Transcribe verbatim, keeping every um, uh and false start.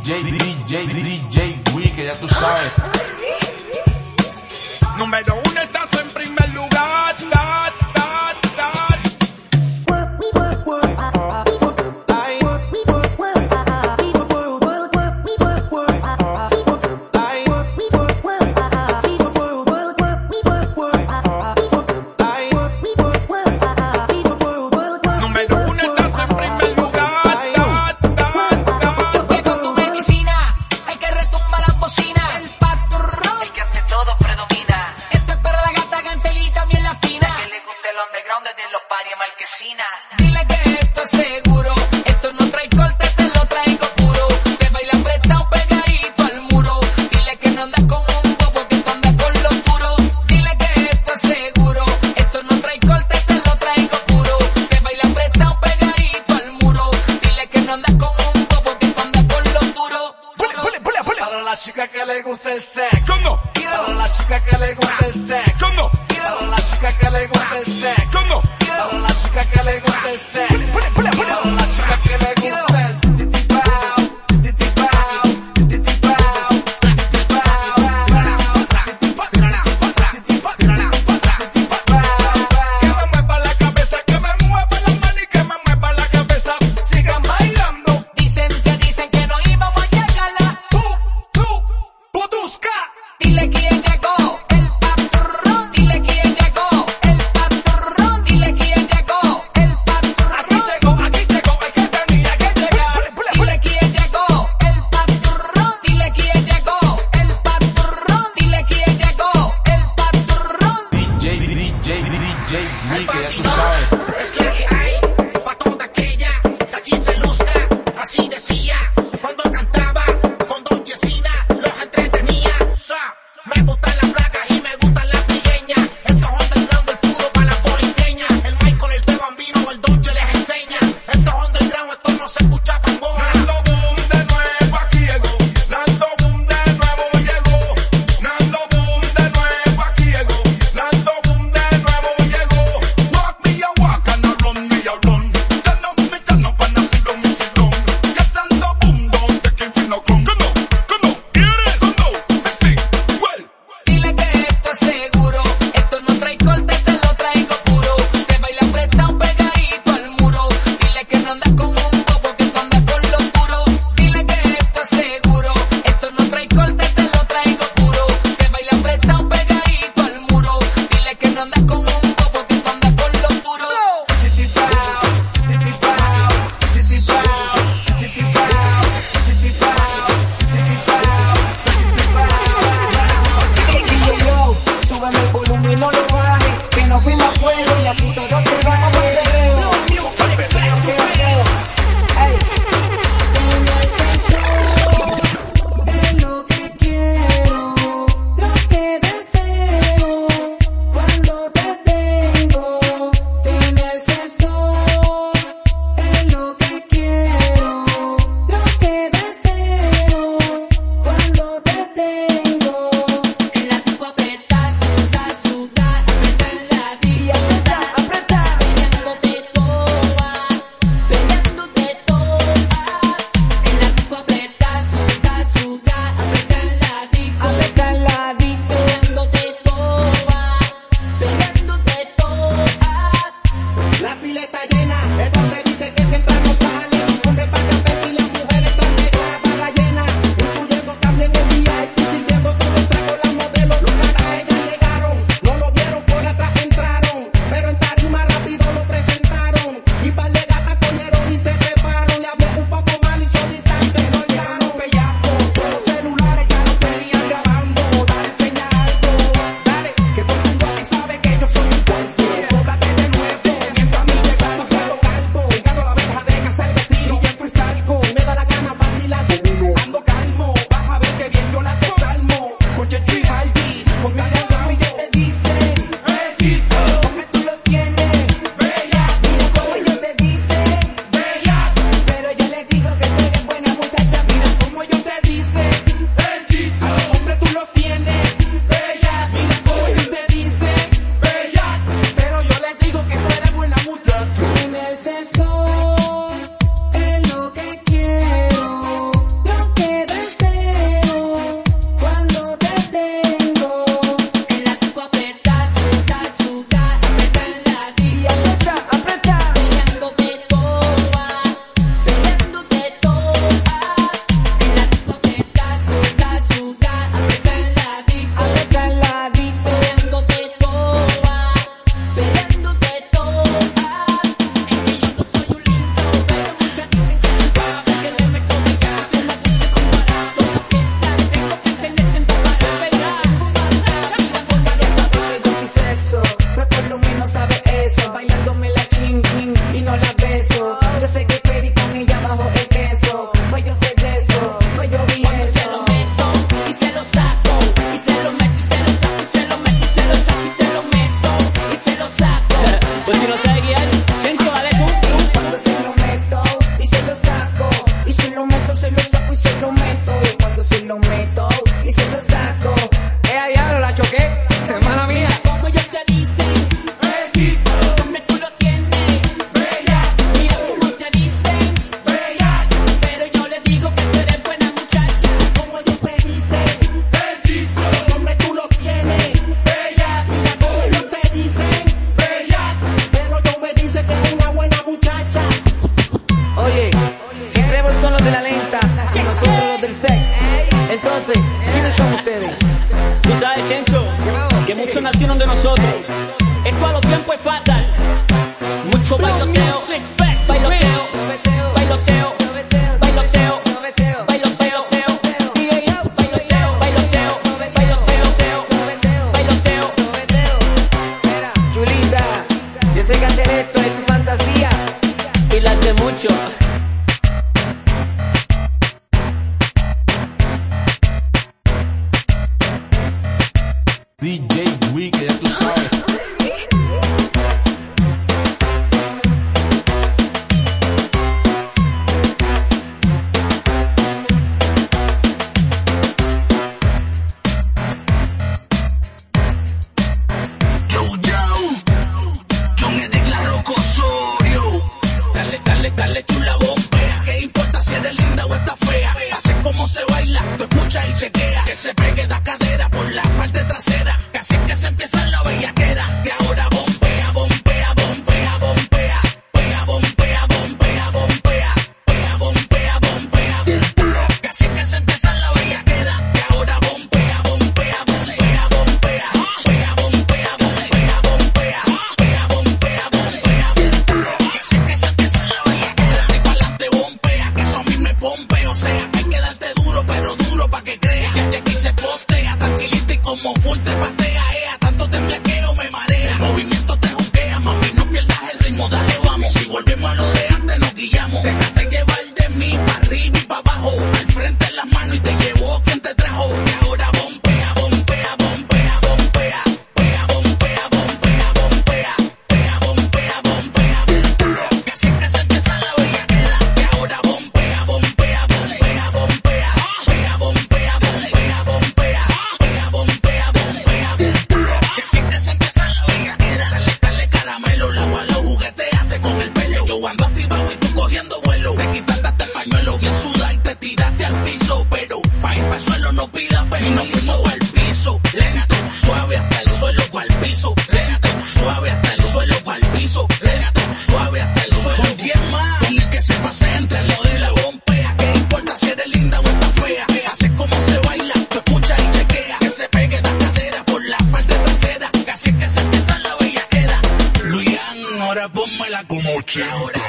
J, D J, D J, Wii, que ya tú sabes. Número uno, estás en primer lugar. Da, da, da. Número uno, estás en primer lugar. Da, da, da. Que con tu medicina hay que retumbar la bocina. El patrón, el que ante todo predomina. Esto es para la gata gantel y también la fina. Que le guste el underground desde los paris a Marquesina. Dile que esto es seguro. Esto no trae corte, te lo traigo puro. Se baila apretado pegadito al muro. Dile que no andas con un bobo, que tú andas con lo duro. Dile que esto es seguro. Esto no trae corte, te lo traigo puro. Se baila apretado pegadito al muro. Dile que no andas con un bobo, que tú andas con lo duro. Para la chica que le gusta el sex. ¿Cómo? Para la chica que le gusta el sex. ¿Cómo? Para la chica que le gusta el sex. ¿Cómo? Para la chica que le gusta el sex. Para la chica que le gusta el titipao, titipao, titipao, Que me mueva la cabeza, que me mueva la mano y que me mueva la cabeza. Sigan bailando. Dicen que dicen que no íbamos a llegarla. Tú, tú, Budusca. Dile quién llegó, el patrón. Dile quién llegó, el patrón. Dile quién llegó, el patrón. Aquí llegó, aquí llegó el que tenía que llegar. Entonces, ¿quiénes son ustedes? Tú sabes, Chencho, que muchos nacieron de nosotros. Esto a los tiempos es fatal. Mucho bailoteo, bailoteo, bailoteo, bailoteo, bailoteo, bailoteo, bailoteo, bailoteo, bailoteo. Chulita, yo sé que hacer esto es tu fantasía Y las de muchos. D J Wicked, ya tú sabes. Dale, dale, chula, bombea. ¿Qué importa si eres linda o estás fea? Hace como se baila, tú escucha y chequea. Que se pegue la cadera por la parte trasera. Que así es que se empieza la bellaquera. Que ahora bombea, bombea, bombea, bombea. Pea, bombea, bombea, bombea. Pea, bombea, bombea, bombea. Que así es que se empieza la bellaquera. Que ahora bombea, bombea, bombea, bombea. Pea, bombea, bombea, bombea. Pea, bombea, bombea, bombea. Que así es que se empieza la pompe, o sea, hay que darte duro, pero duro pa' que creas. Que aquí se postea, tranquilita y como full te patea, ea, tanto te embriagueo, me marea. El movimiento te juquea, mami, no pierdas el ritmo, dale, vamos. Si volvemos a lo de antes, nos guiamos. Déjate llevar de mí, pa' arriba y pa' abajo, al frente en las manos y te llevó quien te trajo. Que ahora bombea, bombea, bombea, bombea. Pea, bombea, bombea, bombea. Pea, bombea, bombea, bombea. Que así es que se empieza la bellaquera. Que ahora bombea, bombea. Y nos fuimos al piso, lento, suave hasta el suelo, al piso, lento, suave hasta el suelo, al piso, lento, suave hasta el suelo. ¿Con quién más? Con el que se pase entre el lado y la bombea. ¿Qué importa si eres linda o estás fea? Hace como se baila, tú escuchas y chequea. Que se pegue la cadera por la parte trasera. Que así es que se empieza la bellaquera. Luian, ahora pónmela como che. Ahora